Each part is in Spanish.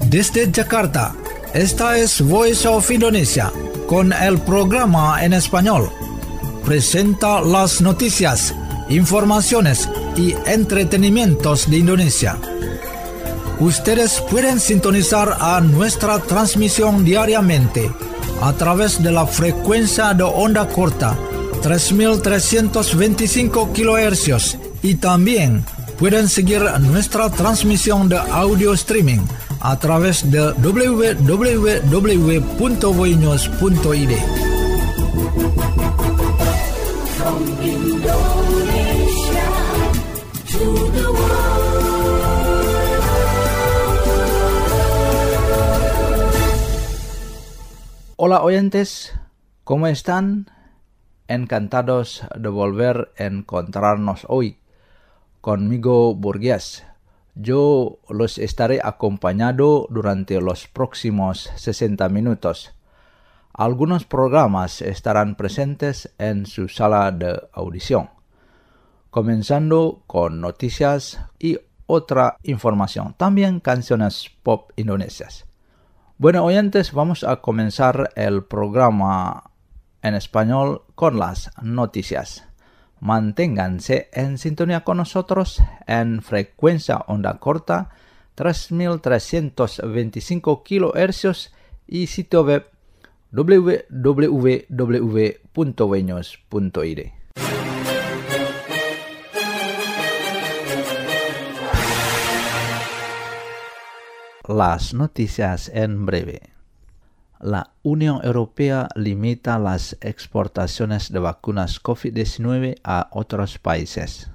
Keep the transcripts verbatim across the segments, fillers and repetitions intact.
Desde Jakarta, esta es Voice of Indonesia, con el programa en español. Presenta las noticias, informaciones y entretenimientos de Indonesia. Ustedes pueden sintonizar a nuestra transmisión diariamente a través de la frecuencia de onda corta tres mil trescientos veinticinco kilohercios y también pueden seguir nuestra transmisión de audio streaming a través de w w w punto voinews punto i d. From Indonesia to the world. Hola oyentes, ¿cómo están? Encantados de volver a encontrarnos hoy. Conmigo Burgués. Yo los estaré acompañado durante los próximos sesenta minutos. Algunos programas estarán presentes en su sala de audición, comenzando con noticias y otra información, también canciones pop indonesias. Bueno, oyentes, vamos a comenzar el programa en español con las noticias. Manténganse en sintonía con nosotros en frecuencia onda corta tres mil trescientos veinticinco kilohercios y sitio web w w w punto voinews punto i d. Las noticias en breve. La Unión Europea limita las exportaciones de vacunas covid diecinueve a otros países.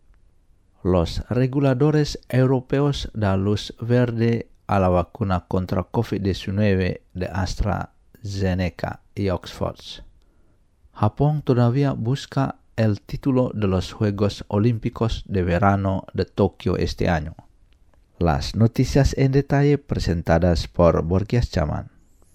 Los reguladores europeos dan luz verde a la vacuna contra covid diecinueve de AstraZeneca y Oxford. Japón todavía busca el título de los Juegos Olímpicos de Verano de Tokio este año. Las noticias en detalle presentadas por Borges Chaman.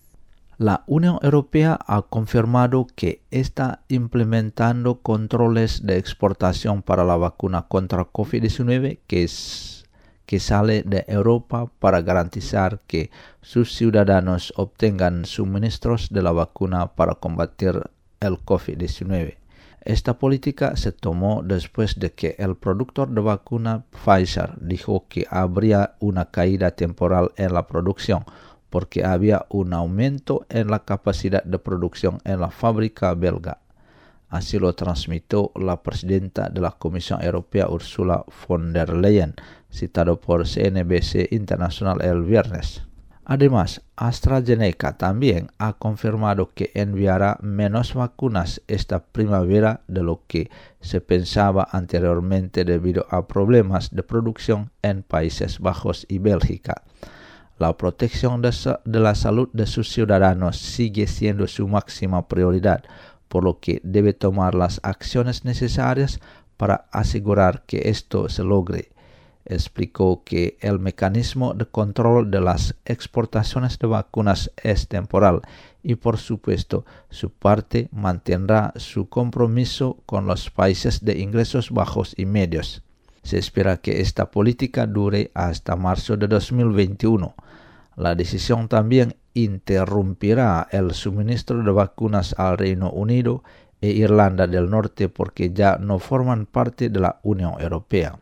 La Unión Europea ha confirmado que está implementando controles de exportación para la vacuna contra covid diecinueve que, es, que sale de Europa para garantizar que sus ciudadanos obtengan suministros de la vacuna para combatir el covid diecinueve. Esta política se tomó después de que el productor de vacuna Pfizer dijo que habría una caída temporal en la producción porque había un aumento en la capacidad de producción en la fábrica belga. Así lo transmitió la presidenta de la Comisión Europea Ursula von der Leyen, citado por C N B C Internacional el viernes. Además, AstraZeneca también ha confirmado que enviará menos vacunas esta primavera de lo que se pensaba anteriormente debido a problemas de producción en Países Bajos y Bélgica. La protección de, de la salud de sus ciudadanos sigue siendo su máxima prioridad, por lo que debe tomar las acciones necesarias para asegurar que esto se logre. Explicó que el mecanismo de control de las exportaciones de vacunas es temporal y, por supuesto, su parte mantendrá su compromiso con los países de ingresos bajos y medios. Se espera que esta política dure hasta marzo de dos mil veintiuno. La decisión también interrumpirá el suministro de vacunas al Reino Unido e Irlanda del Norte porque ya no forman parte de la Unión Europea.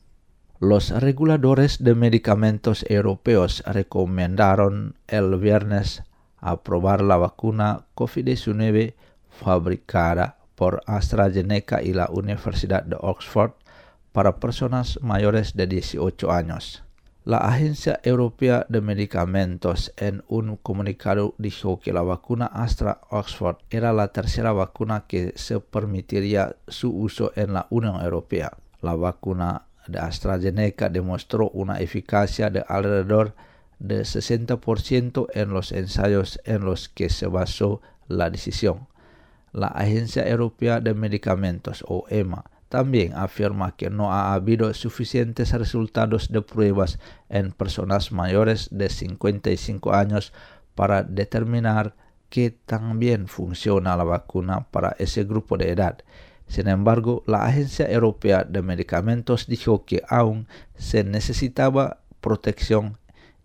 Los reguladores de medicamentos europeos recomendaron el viernes aprobar la vacuna covid diecinueve fabricada por AstraZeneca y la Universidad de Oxford para personas mayores de dieciocho años. La Agencia Europea de Medicamentos en un comunicado dijo que la vacuna Astra-Oxford era la tercera vacuna que se permitiría su uso en la Unión Europea. La vacuna de AstraZeneca demostró una eficacia de alrededor de sesenta por ciento en los ensayos en los que se basó la decisión. La Agencia Europea de Medicamentos, o E M A, también afirma que no ha habido suficientes resultados de pruebas en personas mayores de cincuenta y cinco años para determinar que también funciona la vacuna para ese grupo de edad. Sin embargo, la Agencia Europea de Medicamentos dijo que aún se necesitaba protección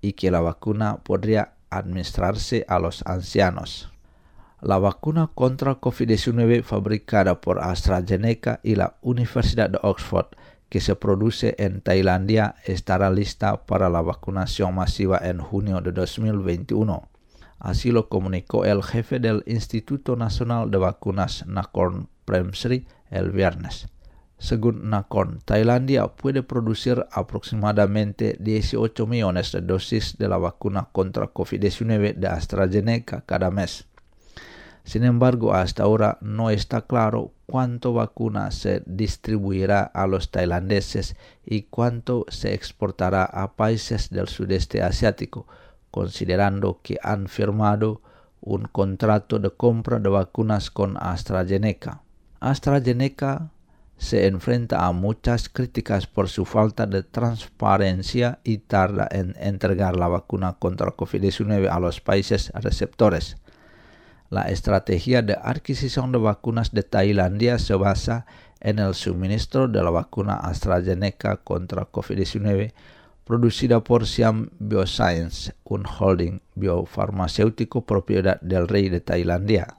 y que la vacuna podría administrarse a los ancianos. La vacuna contra COVID diecinueve fabricada por AstraZeneca y la Universidad de Oxford, que se produce en Tailandia, estará lista para la vacunación masiva en junio de dos mil veintiuno. Así lo comunicó el jefe del Instituto Nacional de Vacunas Nakorn Premsri el viernes. Según Nakorn, Tailandia puede producir aproximadamente dieciocho millones de dosis de la vacuna contra COVID diecinueve de AstraZeneca cada mes. Sin embargo, hasta ahora no está claro cuánto vacuna se distribuirá a los tailandeses y cuánto se exportará a países del sudeste asiático, considerando que han firmado un contrato de compra de vacunas con AstraZeneca. AstraZeneca se enfrenta a muchas críticas por su falta de transparencia y tarda en entregar la vacuna contra COVID diecinueve a los países receptores. La estrategia de adquisición de vacunas de Tailandia se basa en el suministro de la vacuna AstraZeneca contra COVID diecinueve producida por Siam Bioscience, un holding biofarmacéutico propiedad del rey de Tailandia.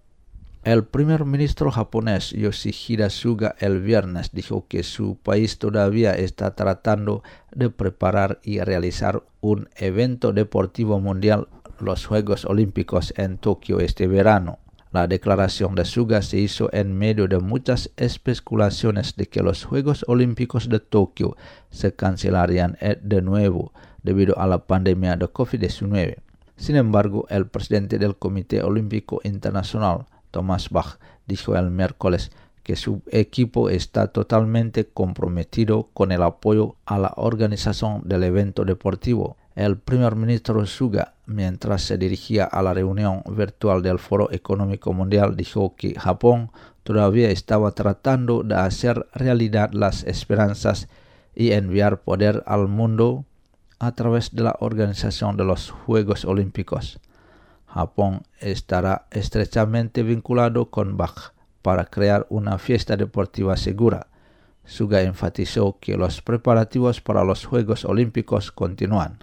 El primer ministro japonés Yoshihide Suga el viernes dijo que su país todavía está tratando de preparar y realizar un evento deportivo mundial, los Juegos Olímpicos en Tokio este verano. La declaración de Suga se hizo en medio de muchas especulaciones de que los Juegos Olímpicos de Tokio se cancelarían de nuevo debido a la pandemia de COVID diecinueve. Sin embargo, el presidente del Comité Olímpico Internacional, Thomas Bach, dijo el miércoles que su equipo está totalmente comprometido con el apoyo a la organización del evento deportivo. El primer ministro Suga, mientras se dirigía a la reunión virtual del Foro Económico Mundial, dijo que Japón todavía estaba tratando de hacer realidad las esperanzas y enviar poder al mundo a través de la organización de los Juegos Olímpicos. Japón estará estrechamente vinculado con Bach para crear una fiesta deportiva segura. Suga enfatizó que los preparativos para los Juegos Olímpicos continúan.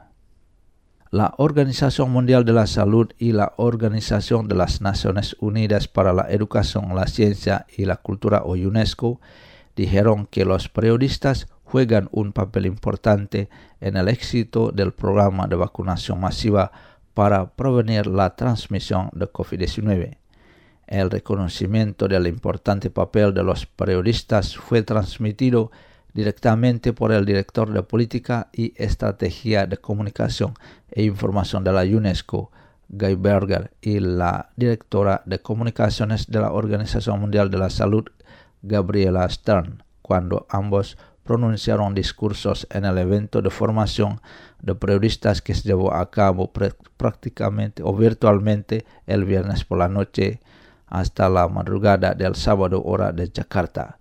La Organización Mundial de la Salud y la Organización de las Naciones Unidas para la Educación, la Ciencia y la Cultura o UNESCO dijeron que los periodistas juegan un papel importante en el éxito del programa de vacunación masiva para prevenir la transmisión de COVID diecinueve. El reconocimiento del importante papel de los periodistas fue transmitido directamente por el director de Política y Estrategia de Comunicación e Información de la UNESCO, Guy Berger, y la directora de Comunicaciones de la Organización Mundial de la Salud, Gabriela Stern, cuando ambos pronunciaron discursos en el evento de formación de periodistas que se llevó a cabo prácticamente o virtualmente el viernes por la noche hasta la madrugada del sábado hora de Yakarta.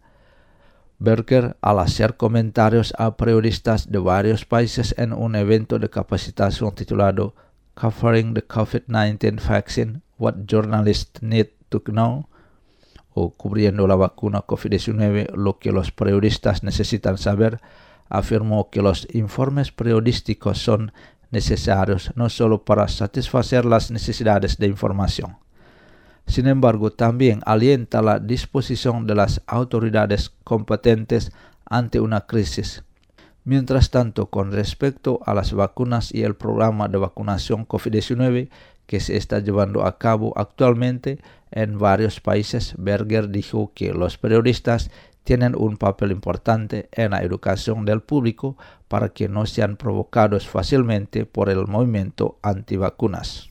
Berger, al hacer comentarios a periodistas de varios países en un evento de capacitación titulado Covering the COVID nineteen Vaccine, What Journalists Need to Know, o cubriendo la vacuna COVID diecinueve, lo que los periodistas necesitan saber, afirmó que los informes periodísticos son necesarios no solo para satisfacer las necesidades de información. Sin embargo, también alienta la disposición de las autoridades competentes ante una crisis. Mientras tanto, con respecto a las vacunas y el programa de vacunación COVID diecinueve que se está llevando a cabo actualmente en varios países, Berger dijo que los periodistas tienen un papel importante en la educación del público para que no sean provocados fácilmente por el movimiento antivacunas.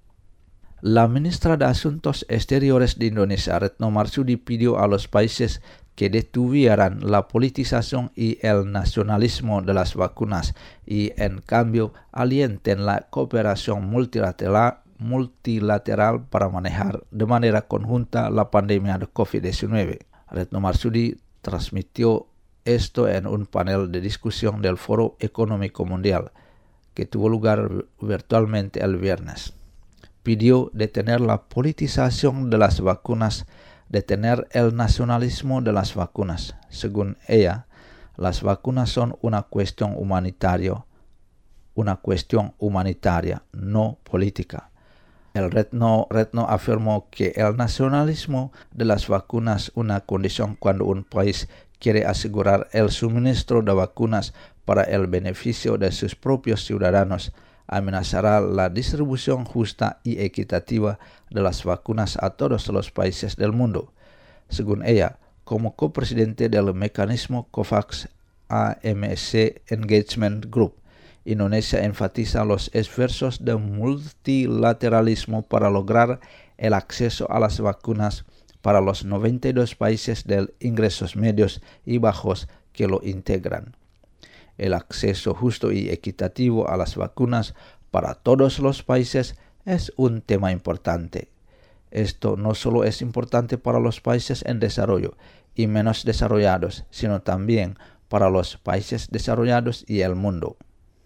La ministra de Asuntos Exteriores de Indonesia, Retno Marsudi, pidió a los países que detuvieran la politización y el nacionalismo de las vacunas y, en cambio, alienten la cooperación multilateral, multilateral para manejar de manera conjunta la pandemia de COVID diecinueve. Retno Marsudi transmitió esto en un panel de discusión del Foro Económico Mundial que tuvo lugar virtualmente el viernes. Pidió detener la politización de las vacunas, detener el nacionalismo de las vacunas. Según ella, las vacunas son una cuestión humanitaria, una cuestión humanitaria, no política. El retno, retno afirmó que el nacionalismo de las vacunas es una condición cuando un país quiere asegurar el suministro de vacunas para el beneficio de sus propios ciudadanos, amenazará la distribución justa y equitativa de las vacunas a todos los países del mundo. Según ella, como copresidente del mecanismo COVAX A M C Engagement Group, Indonesia enfatiza los esfuerzos de multilateralismo para lograr el acceso a las vacunas para los noventa y dos países de ingresos medios y bajos que lo integran. El acceso justo y equitativo a las vacunas para todos los países es un tema importante. Esto no solo es importante para los países en desarrollo y menos desarrollados, sino también para los países desarrollados y el mundo.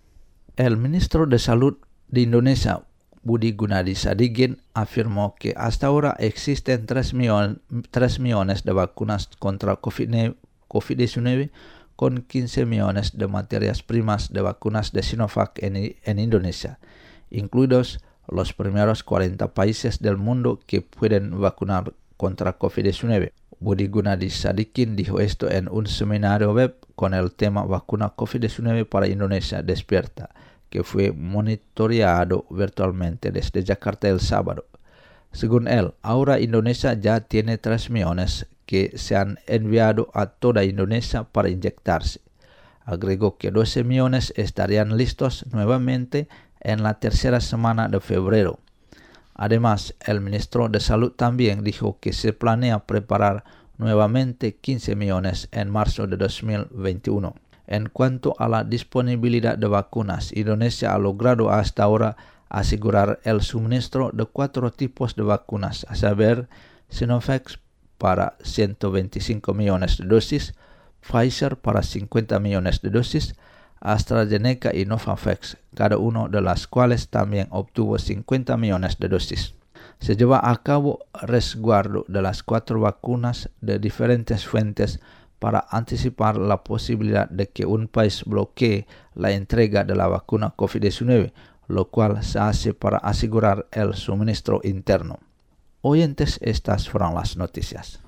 El ministro de Salud de Indonesia, Budi Gunadi Sadikin, afirmó que hasta ahora existen tres millones de vacunas contra COVID diecinueve con quince millones de materias primas de vacunas de Sinovac en, en Indonesia, incluidos los primeros cuarenta países del mundo que pueden vacunar contra COVID diecinueve. Budi Gunadi Sadikin dijo esto en un seminario web con el tema Vacuna COVID diecinueve para Indonesia Despierta, que fue monitoreado virtualmente desde Jakarta el sábado. Según él, ahora Indonesia ya tiene tres millones que se han enviado a toda Indonesia para inyectarse. Agregó que doce millones estarían listos nuevamente en la tercera semana de febrero. Además, el ministro de Salud también dijo que se planea preparar nuevamente quince millones en marzo de dos mil veintiuno. En cuanto a la disponibilidad de vacunas, Indonesia ha logrado hasta ahora asegurar el suministro de cuatro tipos de vacunas, a saber, Sinovac para ciento veinticinco millones de dosis, Pfizer para cincuenta millones de dosis, AstraZeneca y Novavax, cada uno de las cuales también obtuvo cincuenta millones de dosis. Se lleva a cabo resguardo de las cuatro vacunas de diferentes fuentes para anticipar la posibilidad de que un país bloquee la entrega de la vacuna COVID diecinueve, lo cual se hace para asegurar el suministro interno. Oyentes, estas fueron las noticias.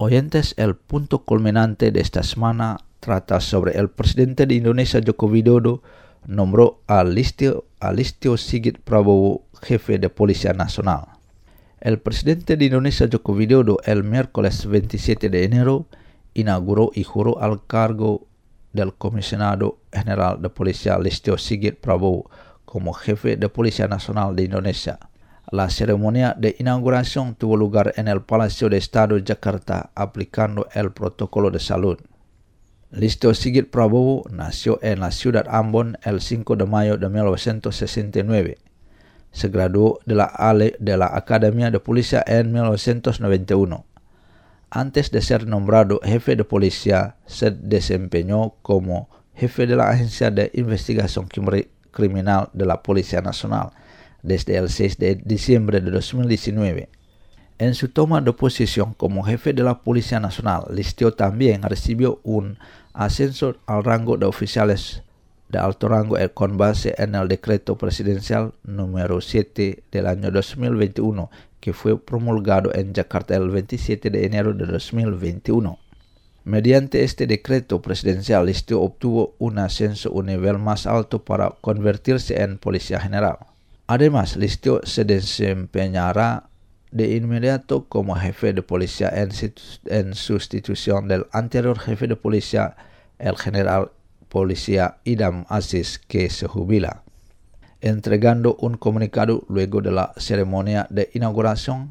Oyentes, el punto culminante de esta semana trata sobre el presidente de Indonesia, Joko Widodo, nombró a Listio, a Listio Sigit Prabowo jefe de Policía Nacional. El presidente de Indonesia, Joko Widodo, el miércoles veintisiete de enero, inauguró y juró al cargo del comisionado general de policía Listio Sigit Prabowo como jefe de Policía Nacional de Indonesia. La ceremonia de inauguración tuvo lugar en el Palacio de Estado de Jakarta, aplicando el protocolo de salud. Listio Sigit Prabowo nació en la ciudad Ambon el cinco de mayo de mil novecientos sesenta y nueve. Se graduó de la, de la Academia de Policía en mil novecientos noventa y uno. Antes de ser nombrado jefe de policía, se desempeñó como jefe de la Agencia de Investigación Criminal de la Policía Nacional desde el seis de diciembre de dos mil diecinueve. En su toma de posición como jefe de la Policía Nacional, Listio también recibió un ascenso al rango de oficiales de alto rango con base en el decreto presidencial número siete del año dos mil veintiuno, que fue promulgado en Jakarta el veintisiete de enero de dos mil veintiuno. Mediante este decreto presidencial, Listio obtuvo un ascenso a un nivel más alto para convertirse en policía general. Además, Listio se desempeñará de inmediato como jefe de policía en, en sustitución del anterior jefe de policía, el general policía Idham Aziz, que se jubila. Entregando un comunicado luego de la ceremonia de inauguración,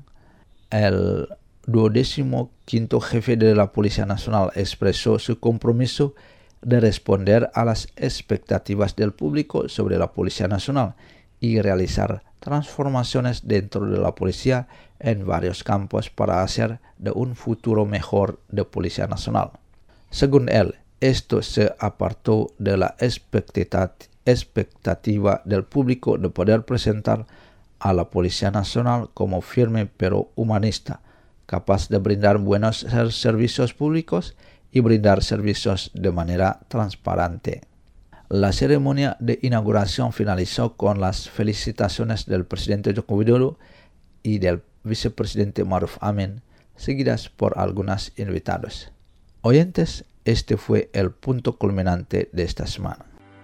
el duodécimo quinto jefe de la Policía Nacional expresó su compromiso de responder a las expectativas del público sobre la Policía Nacional y realizar transformaciones dentro de la policía en varios campos para hacer de un futuro mejor de Policía Nacional. Según él, esto se apartó de la expectativa del público de poder presentar a la Policía Nacional como firme pero humanista, capaz de brindar buenos servicios públicos y brindar servicios de manera transparente. La ceremonia de inauguración finalizó con las felicitaciones del presidente Joko Widodo y del vicepresidente Maruf Amin, seguidas por algunos invitados. Oyentes, este fue el punto culminante de esta semana.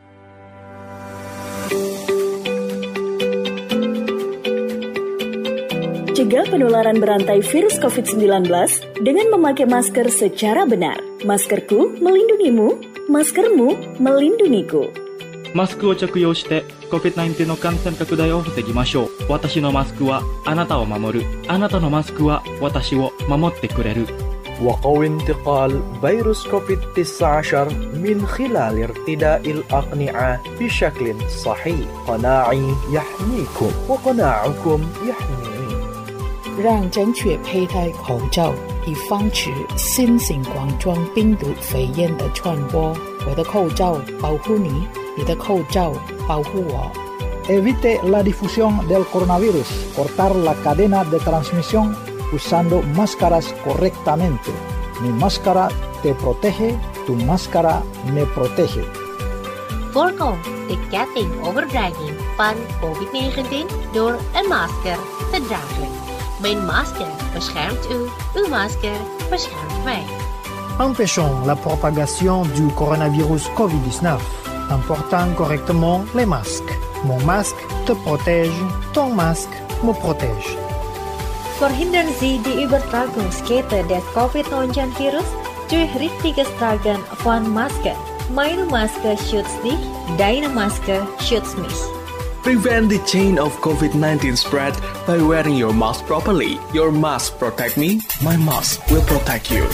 Cegah penularan berantai virus covid sembilan belas dengan memakai masker secara benar. Maskerku melindungimu, maskermu melindungiku. マスクを着用して コビッドナインティーン の感染拡大を防ぎましょう。私のマスクはあなたを守る。あなたのマスクは私を守ってくれる。 وقوي انتقال فيروس كوفيد تسعة عشر من خلال ارتداء الأقنعة بشكل صحيح. قناعي يحميكم وقناعكم يحميني. 让正确佩戴口罩，以防止新型冠状病毒肺炎的传播。我的口罩保护你，你的口罩保护我。 Evite la difusión del coronavirus. Cortar la cadena de transmisión usando máscaras correctamente. Mi máscara te protege, tu máscara me protege. Voorkom de ketting overdrijving van covid negentien door een masker te dragen. Mijn masker beschermt u, uw masker beschermt mij. Empêchons la propagation du coronavirus covid dix-neuf en portant correctement les masques. Mon masque te protège, ton masque me protège. Verhindern Sie die Übertragungskette des covid neunzehn virus durch richtiges Tragen von Maske. Meine Maske schützt dich, deine Maske schützt mich. Prevent the chain of covid nineteen spread by wearing your mask properly. Your mask protect me, my mask will protect you.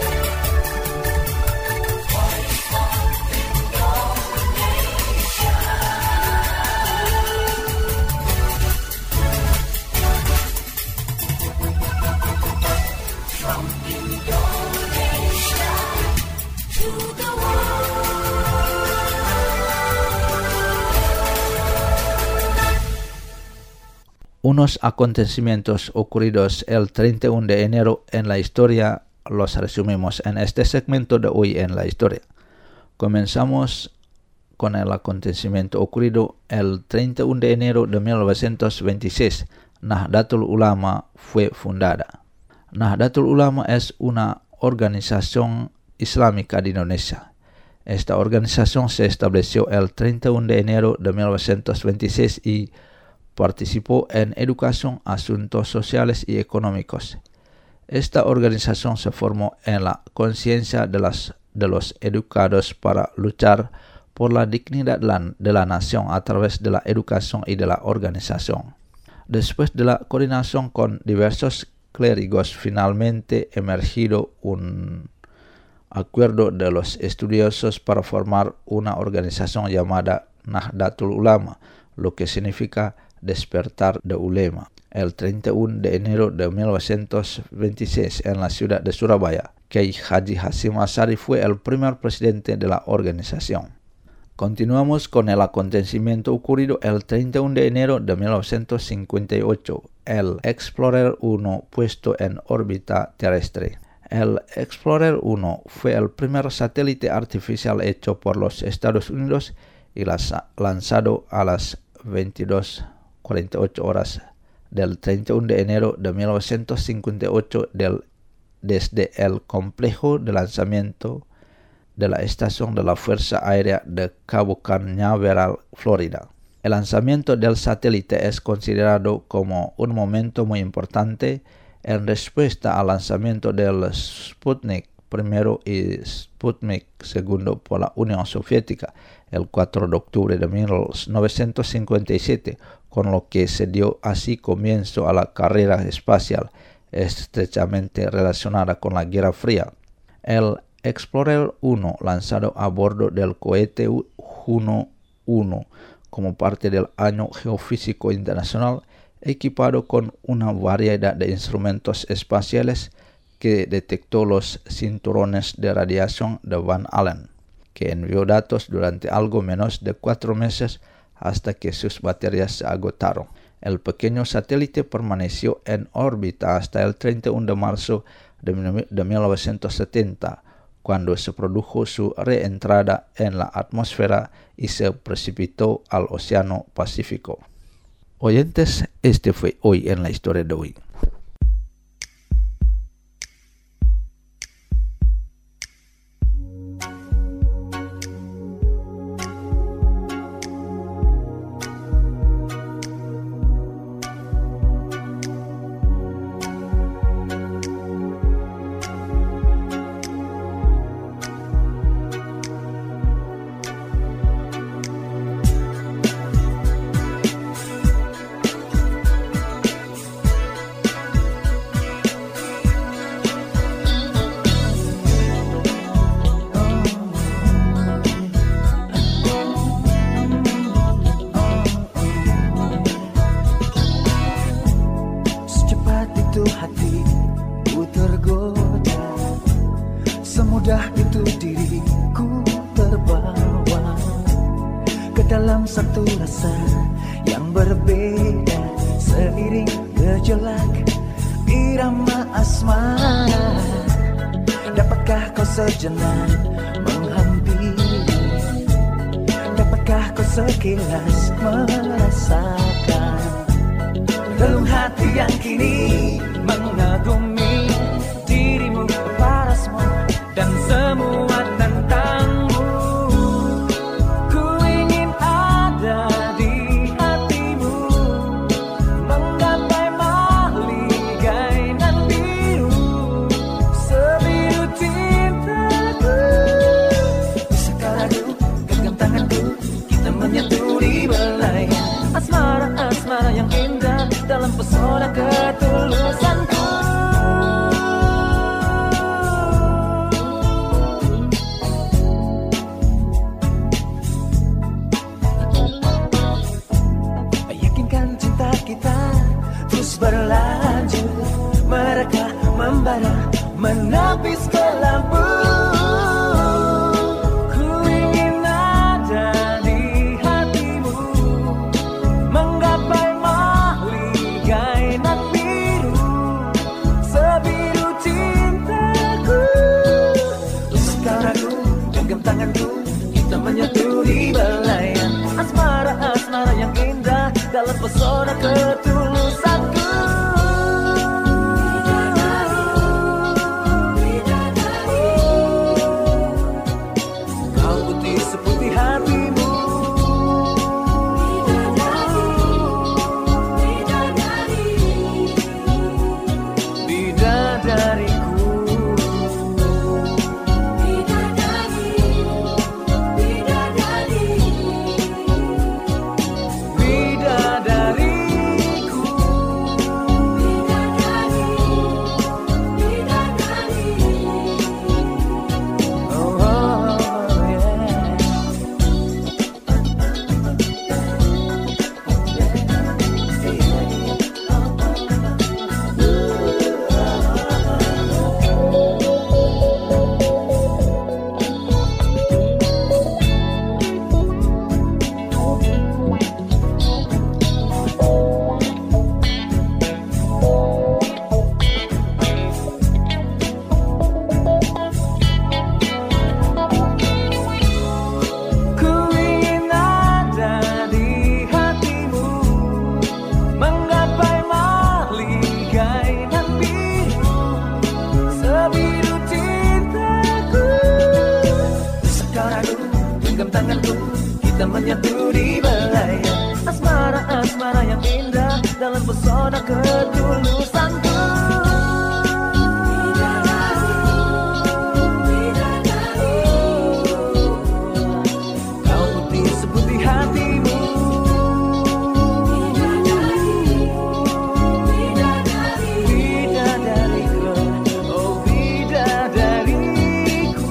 Unos acontecimientos ocurridos el treinta y uno de enero en la historia los resumimos en este segmento de hoy en la historia. Comenzamos con el acontecimiento ocurrido el treinta y uno de enero de mil novecientos veintiséis. Nahdlatul Ulama fue fundada. Nahdlatul Ulama es una Organización Islámica de Indonesia. Esta organización se estableció el treinta y uno de enero de mil novecientos veintiséis y participó en educación, asuntos sociales y económicos. Esta organización se formó en la conciencia de, las, de los educados para luchar por la dignidad de la nación a través de la educación y de la organización. Después de la coordinación con diversos clérigos, finalmente emergido un acuerdo de los estudiosos para formar una organización llamada Nahdlatul Ulama, lo que significa despertar de ulema. El treinta y uno de enero de mil novecientos veintiséis, en la ciudad de Surabaya, Kiai Haji Hasyim Asyari fue el primer presidente de la organización. Continuamos con el acontecimiento ocurrido el treinta y uno de enero de mil novecientos cincuenta y ocho, el Explorer uno puesto en órbita terrestre. El Explorer uno fue el primer satélite artificial hecho por los Estados Unidos y lanzado a las veintidós cuarenta y ocho horas del treinta y uno de enero de mil novecientos cincuenta y ocho del, desde el complejo de lanzamiento de la Estación de la Fuerza Aérea de Cabo Cañaveral, Florida. El lanzamiento del satélite es considerado como un momento muy importante en respuesta al lanzamiento del Sputnik primero y Sputnik segundo por la Unión Soviética el cuatro de octubre de mil novecientos cincuenta y siete, con lo que se dio así comienzo a la carrera espacial estrechamente relacionada con la Guerra Fría. El Explorer uno, lanzado a bordo del cohete Juno uno como parte del Año Geofísico Internacional, equipado con una variedad de instrumentos espaciales que detectó los cinturones de radiación de Van Allen, que envió datos durante algo menos de cuatro meses hasta que sus baterías se agotaron. El pequeño satélite permaneció en órbita hasta el treinta y uno de marzo de mil novecientos setenta, cuando se produjo su reentrada en la atmósfera y se precipitó al Océano Pacífico. Oyentes, este fue Hoy en la Historia de hoy. dalam satu rasa yang berbeda, seiring gejolak irama asmara. Dapatkah kau sejenak menghampiri? Dapatkah kau sekilas merasakan relung hati yang kini mengagumi dirimu, parasmu dan semua tentangmu? Ku ingin ada di hatimu, menggapai mahligai nan biru, sebiru cintaku. Bisakah ragu genggam tanganku, kita menyatu di belayan asmara-asmara yang indah dalam pesona ketulusanku. Yakinkan cinta kita terus berlanjut, mereka membara menapis ke lampu. Ku ingin ada di hatimu, menggapai mahligai nan biru, sebiru cintaku. Sekarang ku genggam tanganku, kita menyatu di belayan asmara-asmara yang indah dalam pesona ketulusanku. Bidadari, bidadari. tanganku, kita menyatu di belaya. Asmara-asmara yang indah dalam pesona ketulusanku. Kau putih seputih hatimu, bidadariku, oh bidadariku.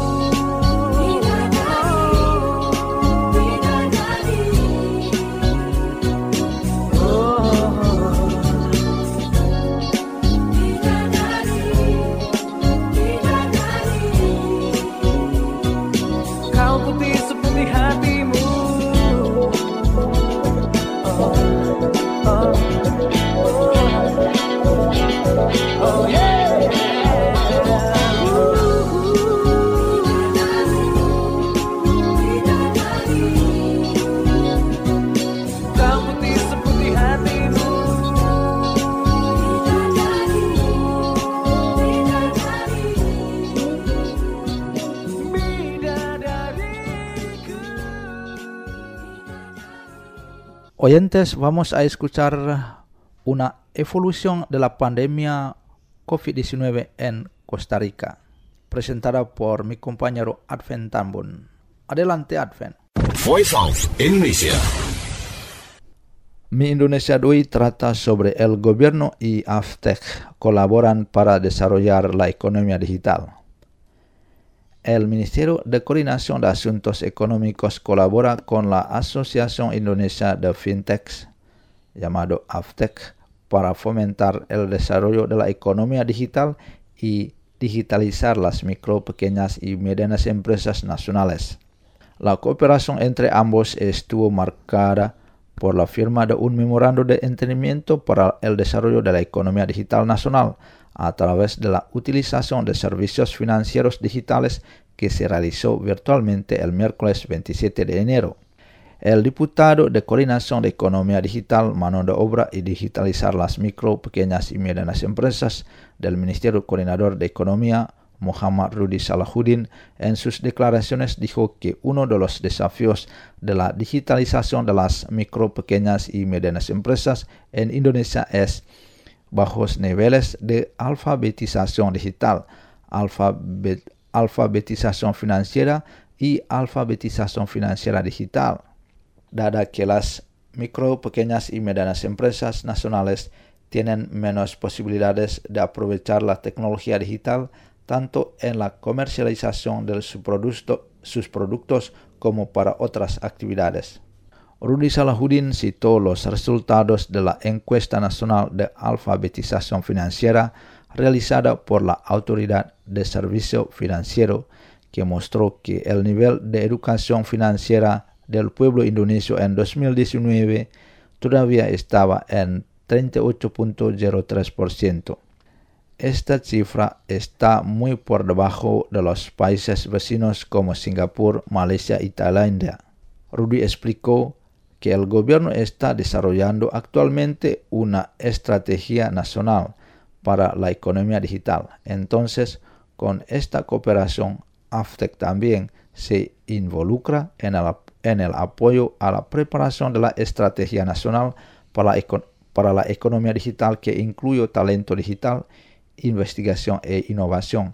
Kau putih seputih hatimu, oh, oh, oh, oh yeah. Kau putih seputih hatimu, Oyentes, vamos a escuchar una evolución de la pandemia COVID diecinueve en Costa Rica, presentada por mi compañero Advent Tambun. Adelante, Advent. Voice of Indonesia. Mi Indonesia Dui trata sobre el gobierno y AFTEC colaboran para desarrollar la economía digital. El Ministerio de Coordinación de Asuntos Económicos colabora con la Asociación Indonesia de Fintechs, llamado AFTEC, para fomentar el desarrollo de la economía digital y digitalizar las micro, pequeñas y medianas empresas nacionales. La cooperación entre ambos estuvo marcada por la firma de un memorando de entendimiento para el desarrollo de la economía digital nacional a través de la utilización de servicios financieros digitales que se realizó virtualmente el miércoles veintisiete de enero. El diputado de Coordinación de Economía Digital, Mano de Obra y Digitalizar las Micro, Pequeñas y Medianas Empresas del Ministerio Coordinador de Economía, Muhammad Rudi Salahuddin, en sus declaraciones dijo que uno de los desafíos de la digitalización de las micro, pequeñas y medianas empresas en Indonesia es bajos niveles de alfabetización digital, alfabet, alfabetización financiera y alfabetización financiera digital, dada que las micro, pequeñas y medianas empresas nacionales tienen menos posibilidades de aprovechar la tecnología digital tanto en la comercialización de su producto, sus productos como para otras actividades. Rudi Salahuddin citó los resultados de la encuesta nacional de alfabetización financiera realizada por la Autoridad de Servicio Financiero, que mostró que el nivel de educación financiera del pueblo indonesio en dos mil diecinueve todavía estaba en treinta y ocho punto cero tres por ciento. Esta cifra está muy por debajo de los países vecinos como Singapur, Malaysia y Tailandia. Rudi explicó que el gobierno está desarrollando actualmente una estrategia nacional para la economía digital. Entonces, con esta cooperación, AFTEC también se involucra en el, en el apoyo a la preparación de la estrategia nacional para la, para la economía digital, que incluye talento digital, investigación e innovación,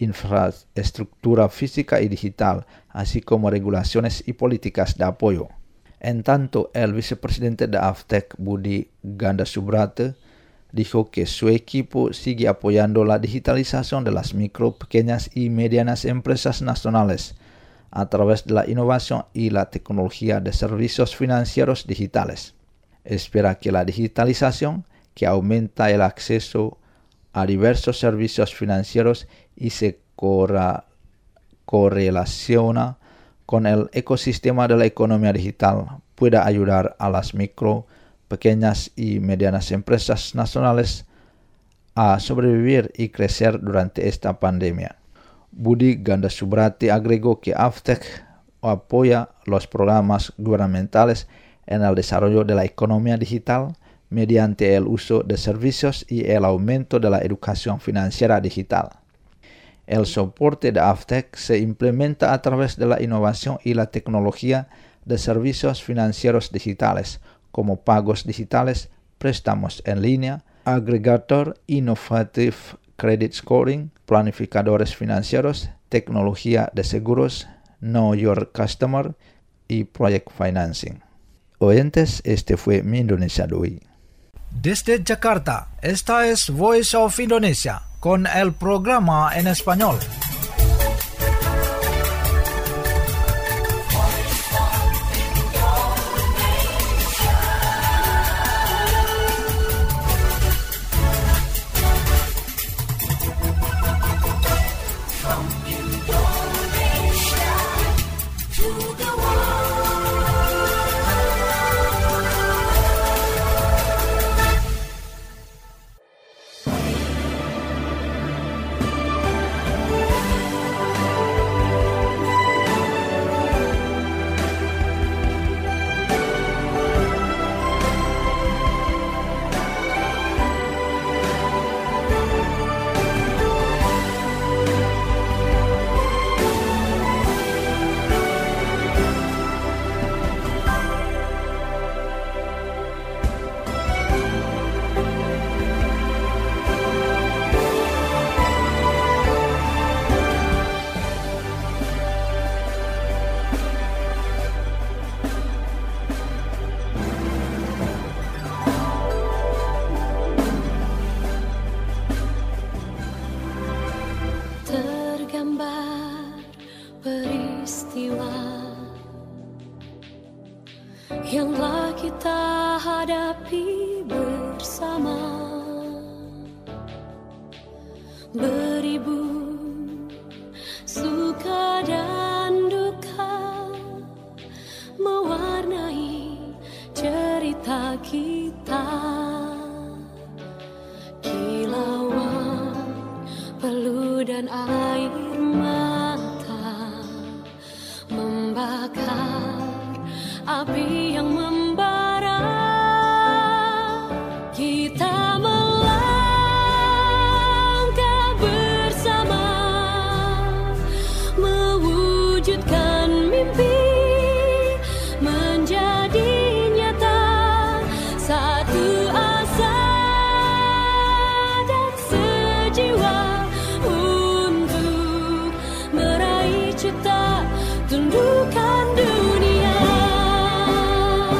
infraestructura física y digital, así como regulaciones y políticas de apoyo. En tanto, el vicepresidente de AFTEC, Budi Ganda Subrata, dijo que su equipo sigue apoyando la digitalización de las micro, pequeñas y medianas empresas nacionales a través de la innovación y la tecnología de servicios financieros digitales. Espera que la digitalización, que aumenta el acceso a diversos servicios financieros y se corra, correlaciona con el ecosistema de la economía digital, pueda ayudar a las micro, pequeñas y medianas empresas nacionales a sobrevivir y crecer durante esta pandemia. Budi Ganda Subrati agregó que AFTEC apoya los programas gubernamentales en el desarrollo de la economía digital mediante el uso de servicios y el aumento de la educación financiera digital. El soporte de Aftec se implementa a través de la innovación y la tecnología de servicios financieros digitales, como pagos digitales, préstamos en línea, agregator Innovative Credit Scoring, planificadores financieros, tecnología de seguros, Know Your Customer y Project Financing. Oyentes, este fue Mi Indonesia de hoy. Desde Jakarta, esta es Voice of Indonesia con el programa en español. Yang kita hadapi bersama, beribu suka dan duka mewarnai cerita kita. Kilauan peluh dan air mata membakar api yang membara. Kita melangkah bersama, mewujudkan mimpi menjadi nyata. Satu asa dan sejiwa untuk meraih cita, tundukkan dunia.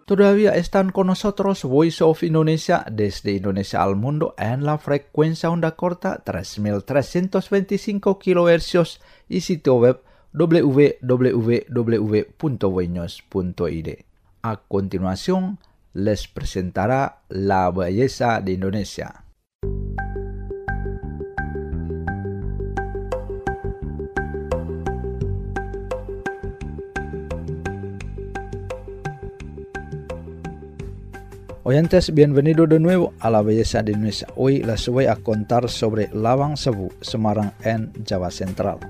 Todavía están con nosotros Voice of Indonesia desde Indonesia al mundo en la frecuencia onda corta tres mil trescientos veinticinco kilohercios y sitio web w w w punto voinews punto i d. A continuación, les presentará La Belleza de Indonesia. Oyentes, bienvenido de nuevo a La Belleza de Indonesia. Hoy les voy a contar sobre Lawang Sewu, Semarang en Java Central.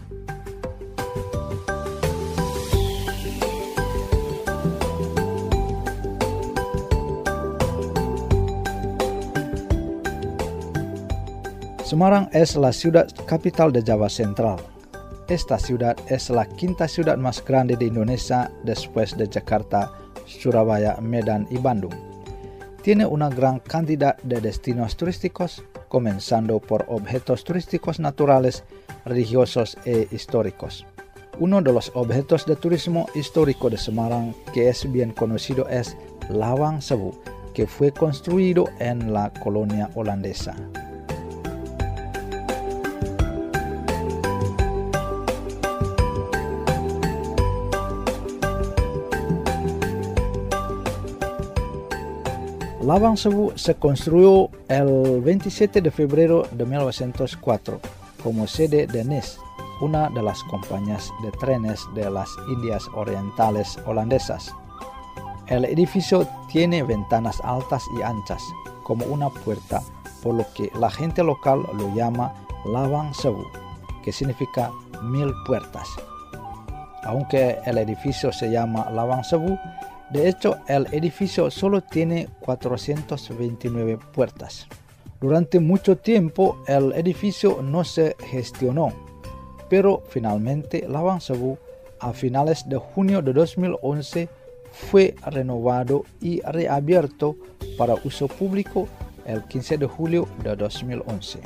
Semarang es la ciudad capital de Java Central. Esta ciudad es la quinta ciudad más grande de Indonesia después de Jakarta, Surabaya, Medan y Bandung. Tiene una gran cantidad de destinos turísticos, comenzando por objetos turísticos naturales, religiosos e históricos. Uno de los objetos de turismo histórico de Semarang que es bien conocido es Lawang Sewu, que fue construido en la colonia holandesa. Lawang Sewu se construyó el veintisiete de febrero de mil novecientos cuatro como sede de N I S, una de las compañías de trenes de las Indias Orientales holandesas. El edificio tiene ventanas altas y anchas, como una puerta, por lo que la gente local lo llama Lawang Sewu, que significa mil puertas. Aunque el edificio se llama Lawang Sewu, de hecho, el edificio solo tiene cuatrocientas veintinueve puertas. Durante mucho tiempo, el edificio no se gestionó, pero finalmente Lawang Sewu, a finales de junio de dos mil once, fue renovado y reabierto para uso público el quince de julio de dos mil once.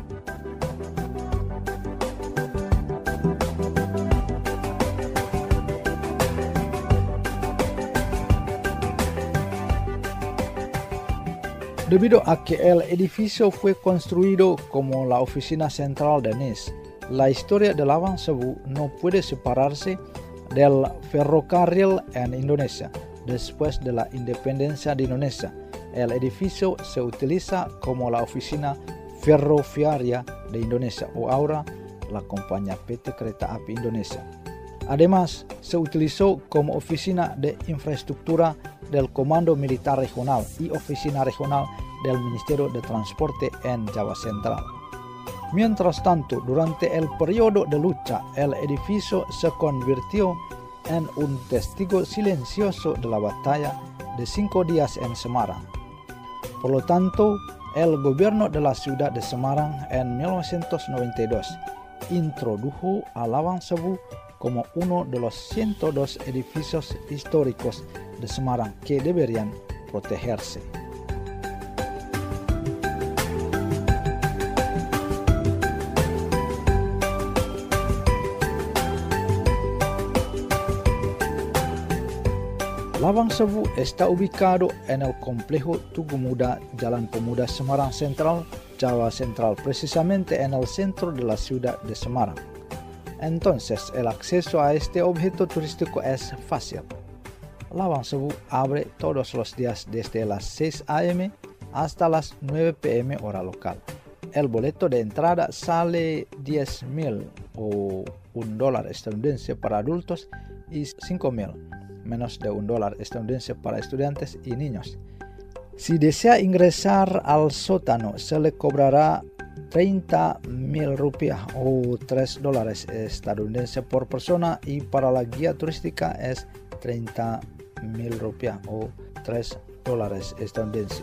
Debido a que el edificio fue construido como la oficina central de N I S, la historia de Lawang Sewu no puede separarse del ferrocarril en Indonesia. Después de la independencia de Indonesia, el edificio se utiliza como la oficina ferroviaria de Indonesia o ahora la compañía P T Kereta Api Indonesia. Además, se utilizó como oficina de infraestructura del Comando Militar Regional y oficina regional del Ministerio de Transporte en Java Central. Mientras tanto, durante el periodo de lucha, el edificio se convirtió en un testigo silencioso de la batalla de cinco días en Semarang. Por lo tanto, el gobierno de la ciudad de Semarang en mil novecientos noventa y dos introdujo a Lawang Sewu como uno de los ciento dos edificios históricos de Semarang que deberían protegerse. Lawang Sewu está ubicado en el complejo Tugu Muda, Jalan Pemuda Semarang Central, Java Central, precisamente en el centro de la ciudad de Semarang. Entonces, el acceso a este objeto turístico es fácil. Lawang Sewu abre todos los días desde las seis a eme hasta las nueve pe eme hora local. El boleto de entrada sale diez mil o un dólar estadounidense para adultos y cinco mil, menos de un dólar estadounidense para estudiantes y niños. Si desea ingresar al sótano, se le cobrará treinta mil rupiah o tres dólares estadounidenses por persona y para la guía turística es treinta mil rupiah o tres dólares estadounidenses.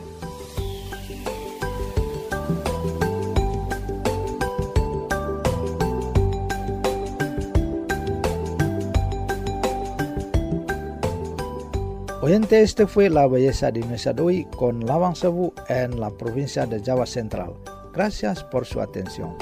Oyente, este fue La Belleza de Indonesia de hoy con Lawang Sewu en la provincia de Java Central. Gracias por su atención.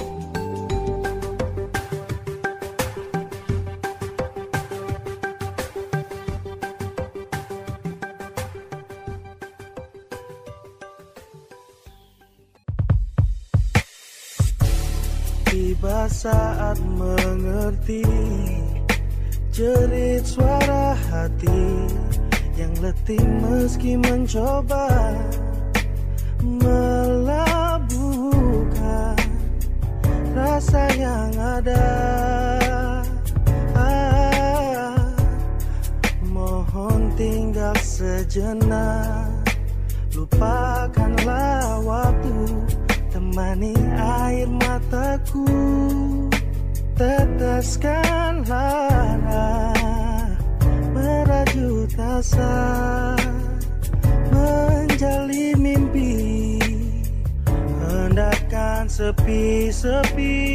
Tiba saat mengerti jerit suara hati yang letih meski mencoba melabuhkan rasa yang ada. Ah, mohon tinggal sejenak, lupakanlah waktu, temani air mataku, teteskan lara merajut asa, menjali mimpi, hendakkan sepi-sepi.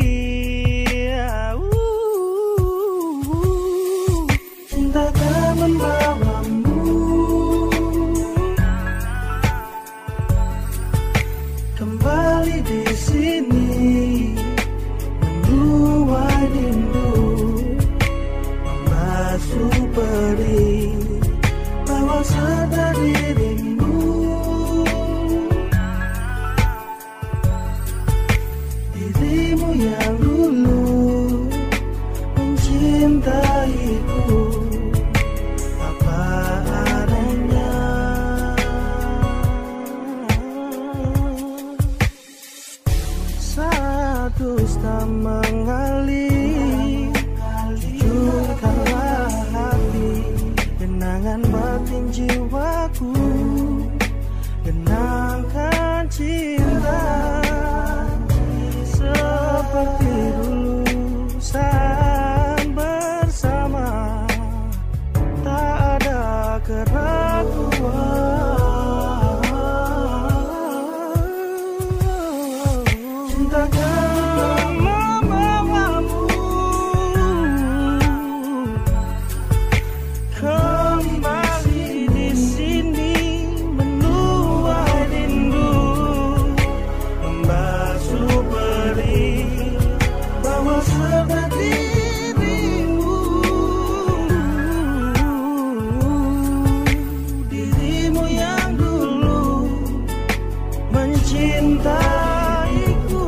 Cinta akan membawamu kembali di sini, menuai rindu, membasuh pedih, bawa serta dirimu. Dirimu yang dulu mencintaiku apa adanya. Saat dusta mengalir, jujurkanlah hati, genangan batin jiwaku, genangkan cinta seperti dulu saat bersama, tak ada keraguan. Cintakan membawamu kembali di sini, menuai rindu, membasuh perih, bawa serta dirimu. Dirimu yang dulu mencintaiku.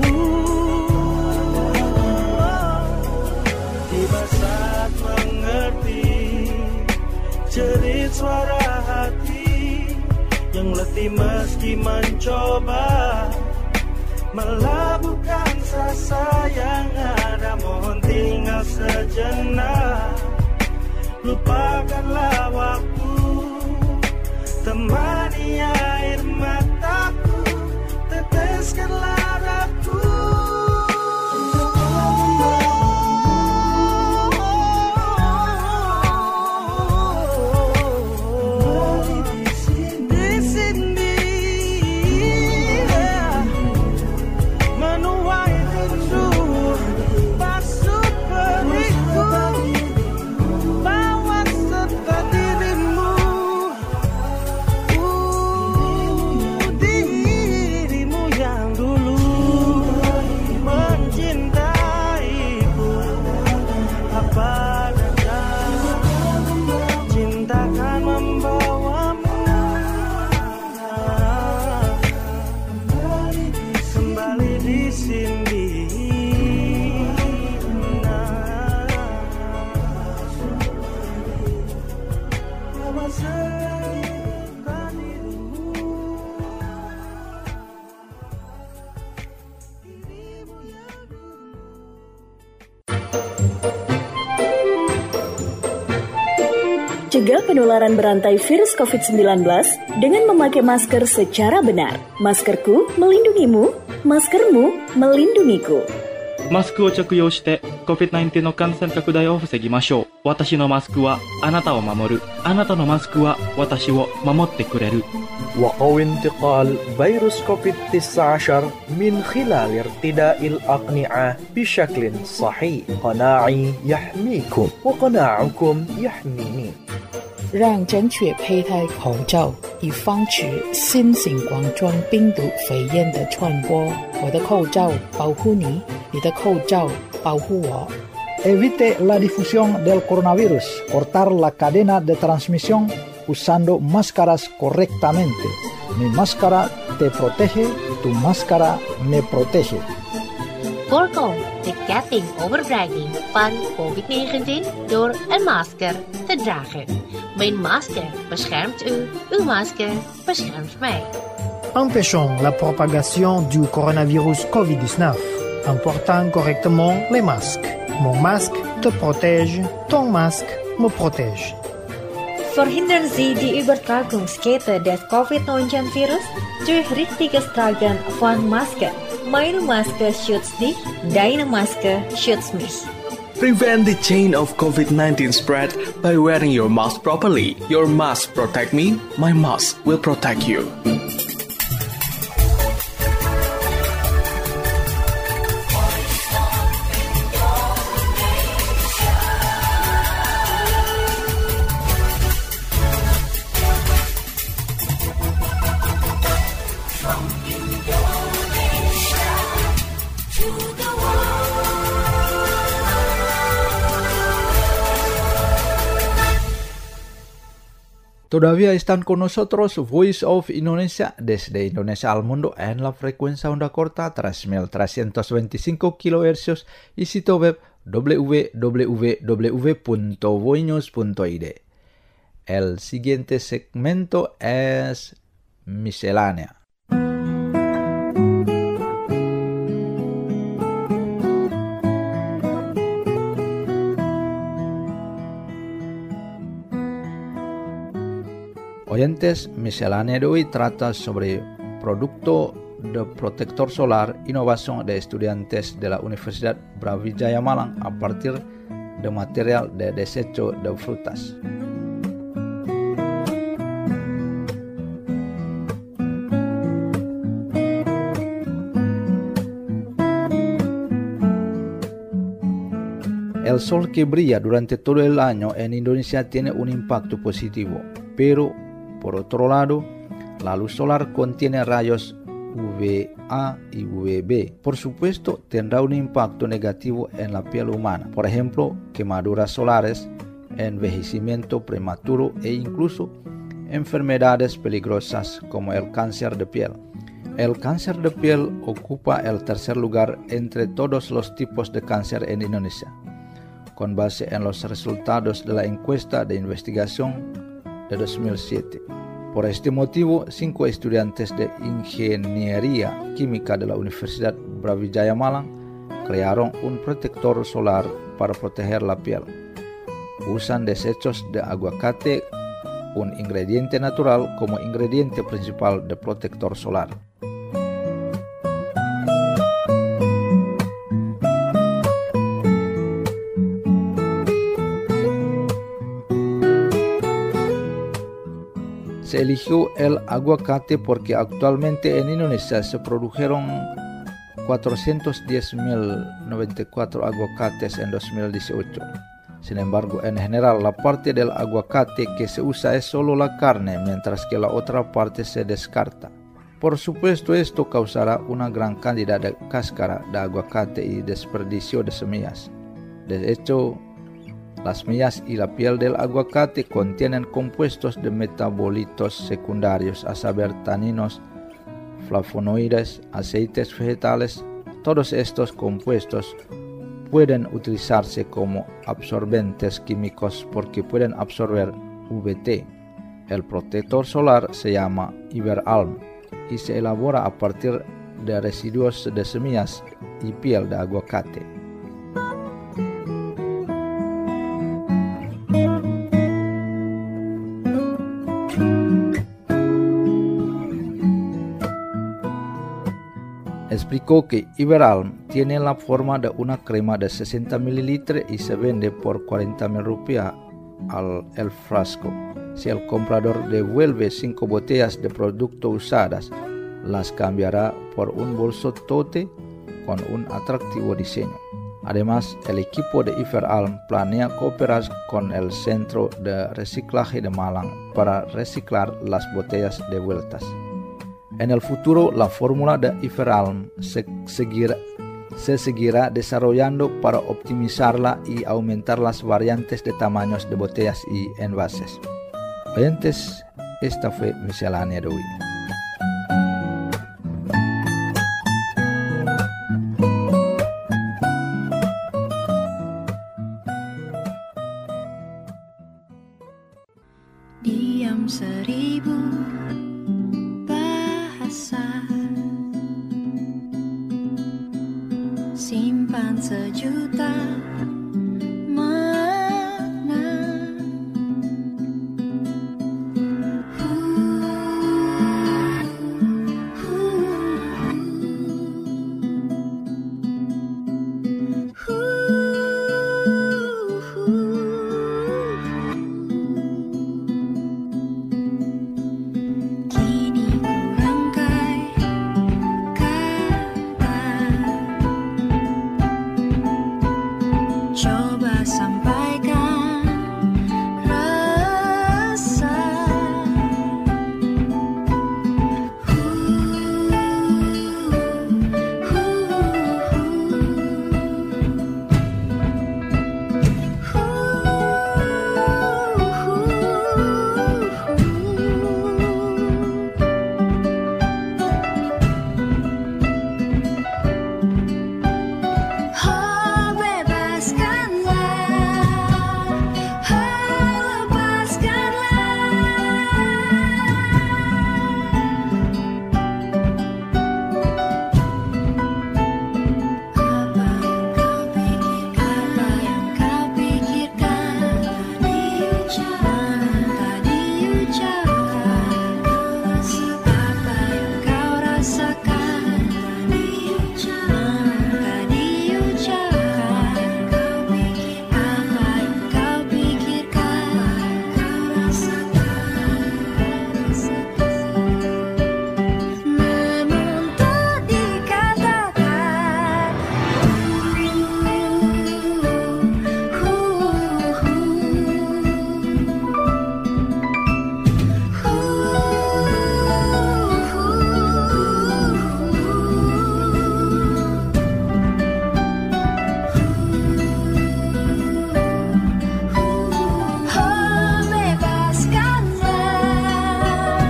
Tiba saat mengerti jerit suara hati yang letih meski mencoba melabuhkan rasa yang ada. Mohon tinggal sejenak, lupakanlah waktu, temani air mataku, teteskan laraku. Di sini menuai rindu, basuh perihku, bawa serta dirimu. Uh, dirimu yang dulu mencintaiku apa adanya. Cintakan membawamu kembali di sini. Bawa serta dirimu. Dirimu yang dulu. Cegah penularan berantai virus covid sembilan belas dengan memakai masker secara benar. Maskerku melindungimu, maskermu melindungiku. マスクを着用して コビッドナインティーン の感染拡大を防ぎましょう。私のマスクはあなたを守る。あなたのマスクは私を守ってくれる。 وقوي انتقال فيروس كوفيد تسعة عشر من خلال ارتداء الأقنعة بشكل صحيح. قناعي يحميكم وقناعكم يحميني. 让正确佩戴口罩，以防止新型冠状病毒肺炎的传播。我的口罩保护你，你的口罩保护我。 Evite la difusión del coronavirus. Cortar la cadena de transmisión usando máscaras correctamente. Mi máscara te protege, tu máscara me protege. Voorkom de ketting overdraging van COVID negentien door een masker te dragen. Mijn masker beschermt u, uw masker beschermt mij. Empêchons la propagation du coronavirus covid dix-neuf en portant correctement les masques. Mon masque te protège, ton masque me protège. Verhindern Sie die Übertragungskette des COVID neunzehn-Virus durch richtiges Tragen von Maske. Meine Maske schützt dich, deine Maske schützt mich. Prevent the chain of COVID nineteen spread by wearing your mask properly. Your mask protect me, my mask will protect you. Todavía están con nosotros Voice of Indonesia desde Indonesia al mundo en la frecuencia onda corta tres mil trescientos veinticinco kilohercios y sitio web w w w punto voinews punto i d. El siguiente segmento es miscelánea. Oyentes, miscelánea de hoy trata sobre producto de protector solar, innovación de estudiantes de la Universidad Brawijaya Malang a partir de material de desecho de frutas. El sol que brilla durante todo el año en Indonesia tiene un impacto positivo, pero por otro lado, la luz solar contiene rayos U V A y U V B. Por supuesto, tendrá un impacto negativo en la piel humana. Por ejemplo, quemaduras solares, envejecimiento prematuro e incluso enfermedades peligrosas como el cáncer de piel. El cáncer de piel ocupa el tercer lugar entre todos los tipos de cáncer en Indonesia, con base en los resultados de la encuesta de investigación de dos mil siete. Por este motivo, cinco estudiantes de Ingeniería Química de la Universidad Brawijaya Malang crearon un protector solar para proteger la piel. Usan desechos de aguacate, un ingrediente natural, como ingrediente principal de protector solar. Se eligió el aguacate porque actualmente en Indonesia se produjeron cuatrocientos diez mil noventa y cuatro aguacates en dos mil dieciocho. Sin embargo, en general, la parte del aguacate que se usa es solo la carne, mientras que la otra parte se descarta. Por supuesto, esto causará una gran cantidad de cáscara de aguacate y desperdicio de semillas. De hecho, las semillas y la piel del aguacate contienen compuestos de metabolitos secundarios, a saber taninos, flavonoides, aceites vegetales. Todos estos compuestos pueden utilizarse como absorbentes químicos porque pueden absorber U V T. El protector solar se llama Iberalm y se elabora a partir de residuos de semillas y piel de aguacate. Explicó que Iberalm tiene la forma de una crema de sesenta mililitros y se vende por cuarenta mil rupias al el frasco. Si el comprador devuelve cinco botellas de producto usadas, las cambiará por un bolso tote con un atractivo diseño. Además, el equipo de Iberalm planea cooperar con el Centro de Reciclaje de Malang para reciclar las botellas devueltas. En el futuro, la fórmula de Iberalm se seguirá, se seguirá desarrollando para optimizarla y aumentar las variantes de tamaños de botellas y envases. Oyentes, esta fue miscelánea de hoy. dengan sejuta makna. Kini ku rangkai kata, coba sampaikan rasa. Oh, bebaskanlah, oh, apa yang kau pikirkan diucapkan, tak diucapkan, apa yang kau rasakan diucapkan, tak diucapkan, apa yang kau pikirkan kau rasakan, namun tak dikatakan. Oh, bebaskanlah,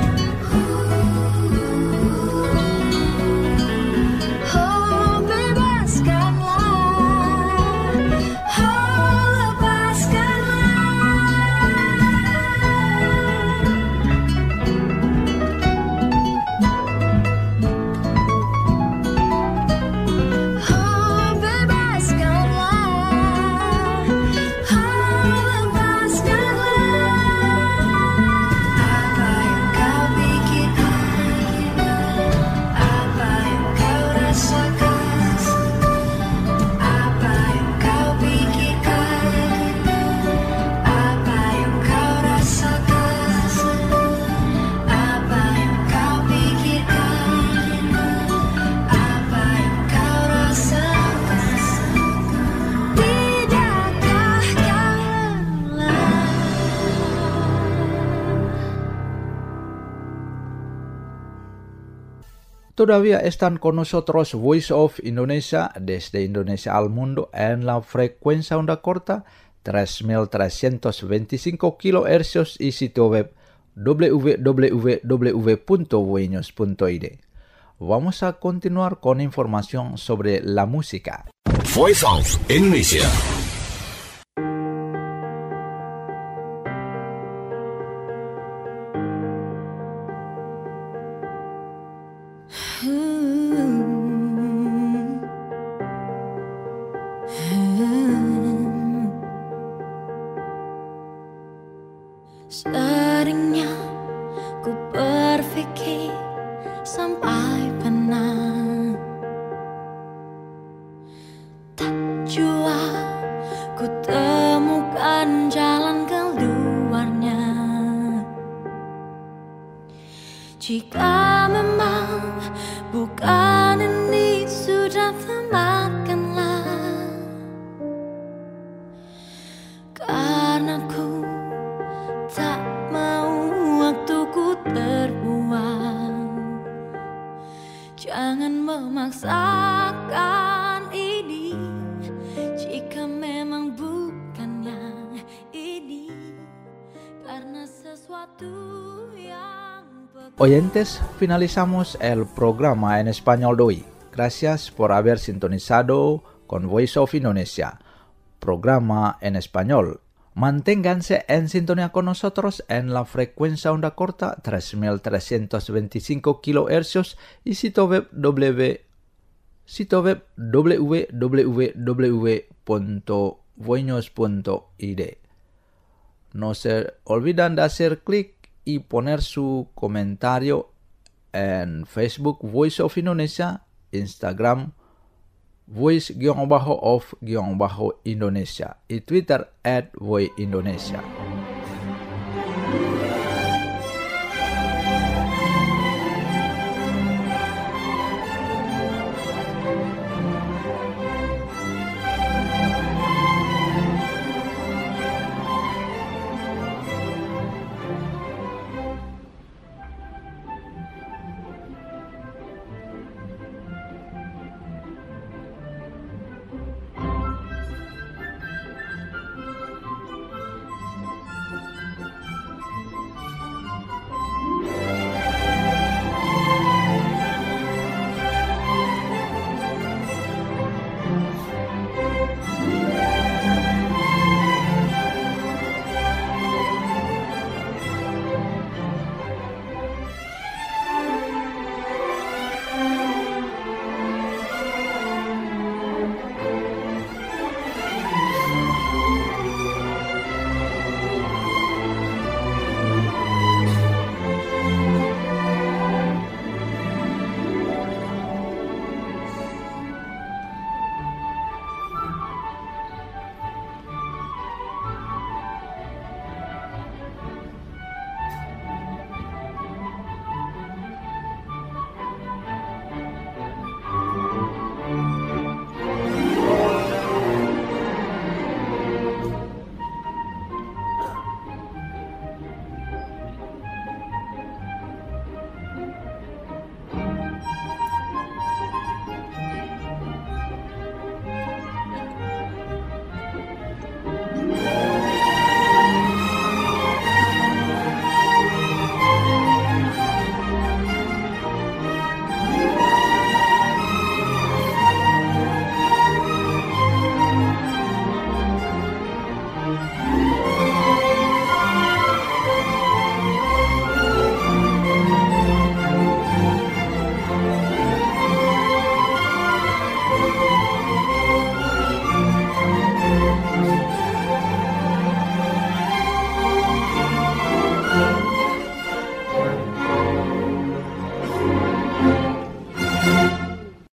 oh, bebaskanlah, oh, lepaskanlah. Oh, bebaskanlah, oh, lepaskanlah, apa yang kau pikirkan, apa yang kau rasakan, apa yang kau pikirkan, apa yang kau rasakan, apa yang kau pikirkan, apa yang kau rasakan. Tidakkah kau lelah? Todavía están con nosotros Voice of Indonesia desde Indonesia al mundo en la frecuencia onda corta tres mil trescientos veinticinco kilohercios y sitio web w w w punto voinews punto i d. Vamos a continuar con información sobre la música. Voice of Indonesia. Seringnya ku berpikir sampai pernah tak jua ku temukan jalan keluarnya. Jika memang bukan ini, sudah tamatkanlah, karena ku tak mau waktuku terbuang. Jangan memaksakan ini jika memang bukan yang ini, karena sesuatu yang Oyentes, finalizamos el programa en español de hoy. Gracias por haber sintonizado con Voice of Indonesia, programa en español. Manténganse en sintonía con nosotros en la frecuencia onda corta tres mil trescientos veinticinco kilohercios y sitio web w sitio web w w w punto voinews punto i d. No se olvidan de hacer clic y poner su comentario en Facebook Voice of Indonesia, Instagram voice-of-indonesia y Twitter at voice indonesia.